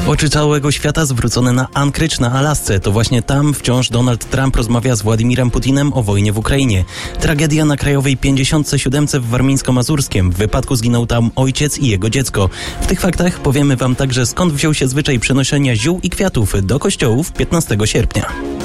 Oczy całego świata zwrócone na Anchorage na Alasce. To właśnie tam wciąż Donald Trump rozmawia z Władimirem Putinem o wojnie w Ukrainie. Tragedia na krajowej 57 w Warmińsko-Mazurskiem. W wypadku zginął tam ojciec i jego dziecko. W tych faktach powiemy wam także, skąd wziął się zwyczaj przenoszenia ziół i kwiatów do kościołów 15 sierpnia.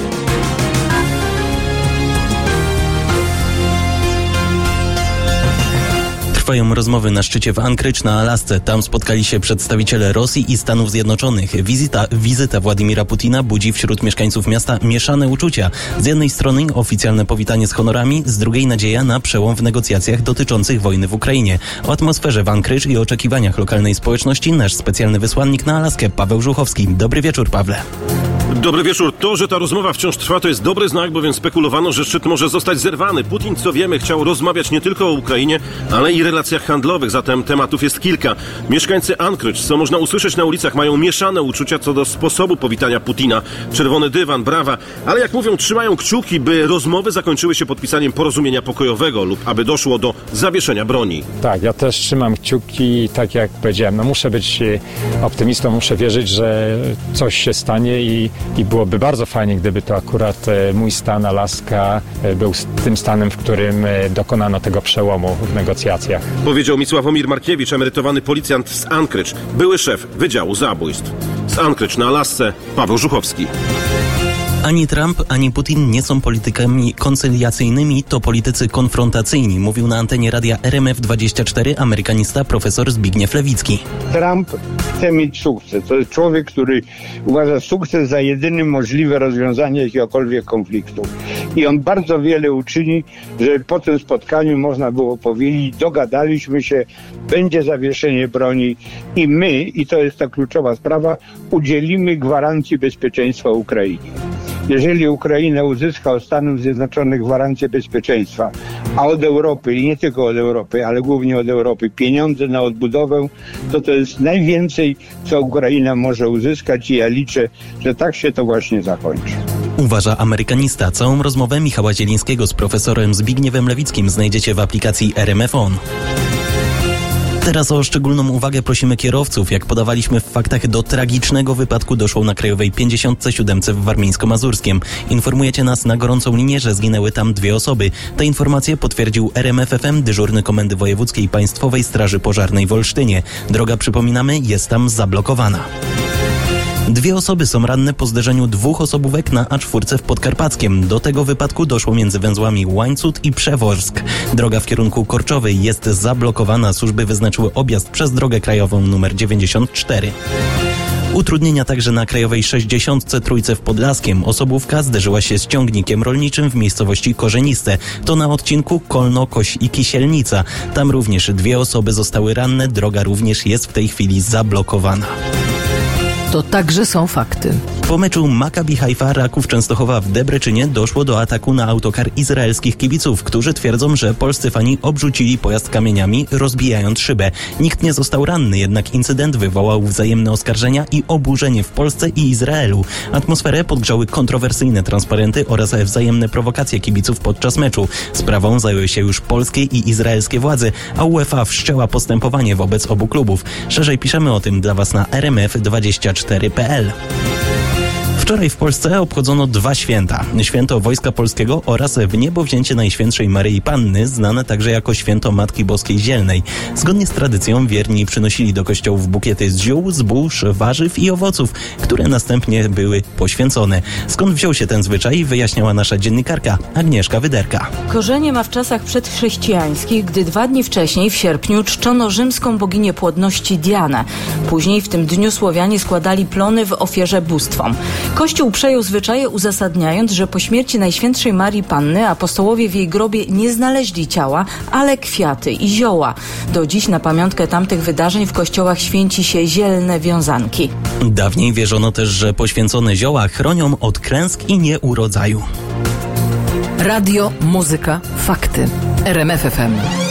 Trwają rozmowy na szczycie w Anchorage na Alasce. Tam spotkali się przedstawiciele Rosji i Stanów Zjednoczonych. Wizyta Władimira Putina budzi wśród mieszkańców miasta mieszane uczucia. Z jednej strony oficjalne powitanie z honorami, z drugiej nadzieja na przełom w negocjacjach dotyczących wojny w Ukrainie. O atmosferze w Anchorage i oczekiwaniach lokalnej społeczności nasz specjalny wysłannik na Alaskę Paweł Żuchowski. Dobry wieczór, Pawle. Dobry wieczór. To, że ta rozmowa wciąż trwa, to jest dobry znak, bowiem spekulowano, że szczyt może zostać zerwany. Putin, co wiemy, chciał rozmawiać nie tylko o Ukrainie, ale i relacjach handlowych, zatem tematów jest kilka. Mieszkańcy Anchorage, co można usłyszeć na ulicach, mają mieszane uczucia co do sposobu powitania Putina. Czerwony dywan, brawa, ale jak mówią, trzymają kciuki, by rozmowy zakończyły się podpisaniem porozumienia pokojowego lub aby doszło do zawieszenia broni. Tak, ja też trzymam kciuki, tak jak powiedziałem, muszę być optymistą, muszę wierzyć, że coś się stanie i byłoby bardzo fajnie, gdyby to akurat mój stan, Alaska, był tym stanem, w którym dokonano tego przełomu w negocjacjach. Powiedział mi Sławomir Markiewicz, emerytowany policjant z Anchorage, były szef Wydziału Zabójstw. Z Anchorage na Alasce, Paweł Żuchowski. Ani Trump, ani Putin nie są politykami koncyliacyjnymi, to politycy konfrontacyjni, mówił na antenie radia RMF24 amerykanista profesor Zbigniew Lewicki. Trump chce mieć sukces. To jest człowiek, który uważa sukces za jedyne możliwe rozwiązanie jakiegokolwiek konfliktu. I on bardzo wiele uczyni, żeby po tym spotkaniu można było powiedzieć, dogadaliśmy się, będzie zawieszenie broni i my, i to jest ta kluczowa sprawa, udzielimy gwarancji bezpieczeństwa Ukrainie. Jeżeli Ukraina uzyska od Stanów Zjednoczonych gwarancję bezpieczeństwa, a od Europy, i nie tylko od Europy, ale głównie od Europy, pieniądze na odbudowę, to jest najwięcej, co Ukraina może uzyskać i ja liczę, że tak się to właśnie zakończy. Uważa amerykanista. Całą rozmowę Michała Zielińskiego z profesorem Zbigniewem Lewickim znajdziecie w aplikacji RMF On. Teraz o szczególną uwagę prosimy kierowców. Jak podawaliśmy w faktach, do tragicznego wypadku doszło na krajowej 57 w Warmińsko-Mazurskiem. Informujecie nas na gorącą linię, że zginęły tam 2 osoby. Te informacje potwierdził RMF FM, dyżurny Komendy Wojewódzkiej Państwowej Straży Pożarnej w Olsztynie. Droga, przypominamy, jest tam zablokowana. 2 osoby są ranne po zderzeniu 2 osobówek na A4 w Podkarpackiem. Do tego wypadku doszło między węzłami Łańcut i Przeworsk. Droga w kierunku Korczowej jest zablokowana. Służby wyznaczyły objazd przez drogę krajową nr 94. Utrudnienia także na krajowej 63 w Podlaskiem. Osobówka zderzyła się z ciągnikiem rolniczym w miejscowości Korzeniste. To na odcinku Kolno-Koś i Kisielnica. Tam również 2 osoby zostały ranne. Droga również jest w tej chwili zablokowana. To także są fakty. Po meczu Maccabi Haifa Raków Częstochowa w Debreczynie doszło do ataku na autokar izraelskich kibiców, którzy twierdzą, że polscy fani obrzucili pojazd kamieniami, rozbijając szybę. Nikt nie został ranny, jednak incydent wywołał wzajemne oskarżenia i oburzenie w Polsce i Izraelu. Atmosferę podgrzały kontrowersyjne transparenty oraz wzajemne prowokacje kibiców podczas meczu. Sprawą zajęły się już polskie i izraelskie władze, a UEFA wszczęła postępowanie wobec obu klubów. Szerzej piszemy o tym dla Was na rmf24.pl. Wczoraj w Polsce obchodzono 2 święta. Święto Wojska Polskiego oraz wniebowzięcie Najświętszej Maryi Panny, znane także jako święto Matki Boskiej Zielnej. Zgodnie z tradycją wierni przynosili do kościołów bukiety z ziół, zbóż, warzyw i owoców, które następnie były poświęcone. Skąd wziął się ten zwyczaj, wyjaśniała nasza dziennikarka Agnieszka Wyderka. Korzenie ma w czasach przedchrześcijańskich, gdy 2 dni wcześniej, w sierpniu, czczono rzymską boginię płodności Dianę. Później w tym dniu Słowianie składali plony w ofierze bóstwom. Kościół przejął zwyczaje, uzasadniając, że po śmierci Najświętszej Marii Panny apostołowie w jej grobie nie znaleźli ciała, ale kwiaty i zioła. Do dziś na pamiątkę tamtych wydarzeń w kościołach święci się zielne wiązanki. Dawniej wierzono też, że poświęcone zioła chronią od klęsk i nieurodzaju. Radio, muzyka, fakty. RMF FM.